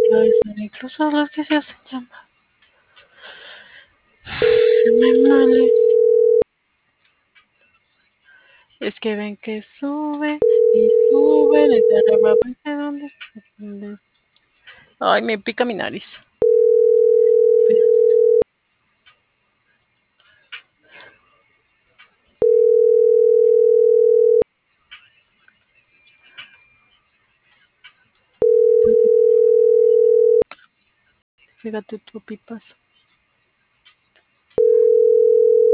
Ay, son incluso los que se hacen llamar. Me male. Es que ven que sube y sube. ¿Dónde? Ay, me pica mi nariz. Fíjate tu pipas.